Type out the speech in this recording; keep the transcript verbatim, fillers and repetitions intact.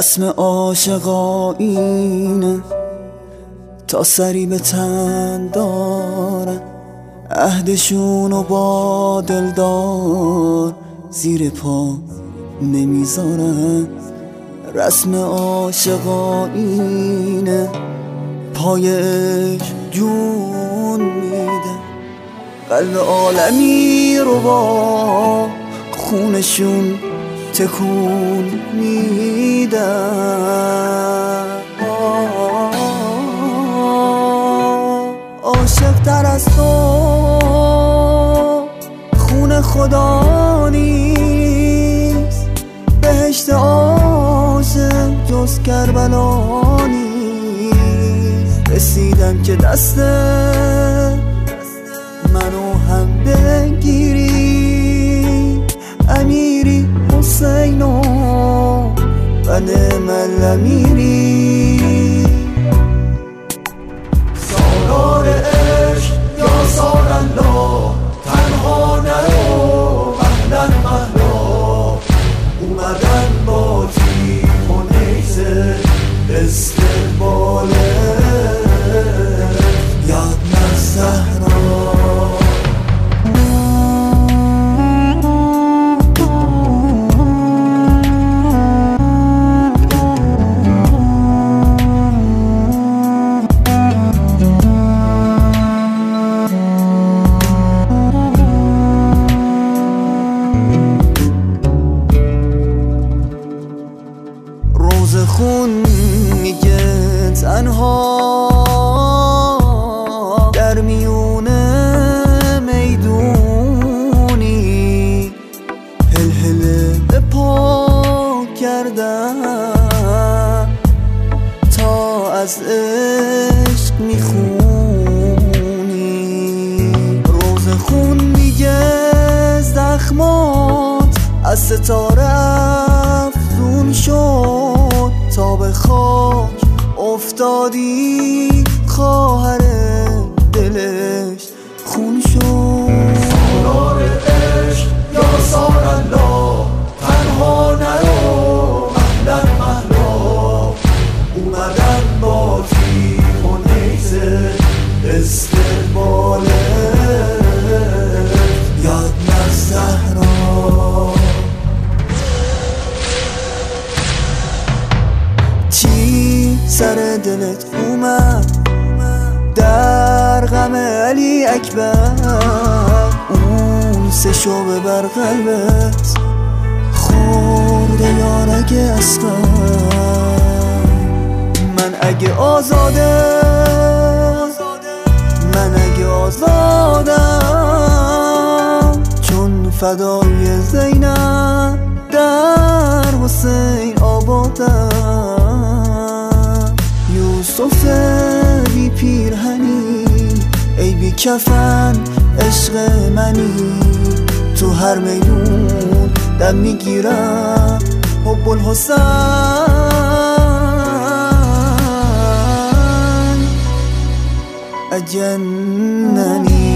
رسم عاشقانینه تا سری به تن دارن، عهدشونو با دلدار زیر پا نمیذارن. رسم عاشقانینه پایش جون میده، قلب عالمی رو با خونشون تکون میدن. عاشق تر از تو خون خدا نیست، بهشت عاشق جز کربلا نیست. رسیدم که دست منو هم بگیری، امیری حسینو و نعم الامیری. سالار عشق یا سالالله، تنها نرو مهلا مهلا. اومدن با تیغ و نیزه استقباله یاد نزهرا. خون میگه تنها در میونه میدونی، هل هل به پا کردم تا از عشق میخونی. روز خون میگه زخمات از ستاره افزون شد، تا به خاک افتادی خواهر دلش خون شد. سالار عشق یا سالالله، تنها نرو مهلا مهلا. اومدن با تیغ و نیزه استقباله یاد نزهرا. چی سر دلت اومد در غم علی اکبر؟ اون سه شعبه بر قلبت خورده یارگ اصغر. من اگه آزاده من اگه آزادم، چون فدای زینب در حسین آبادم. یوسف بی پیرهنی ای بی کفن عشق منی، تو هر میدون دم میگیرم حب الحسین. اجننی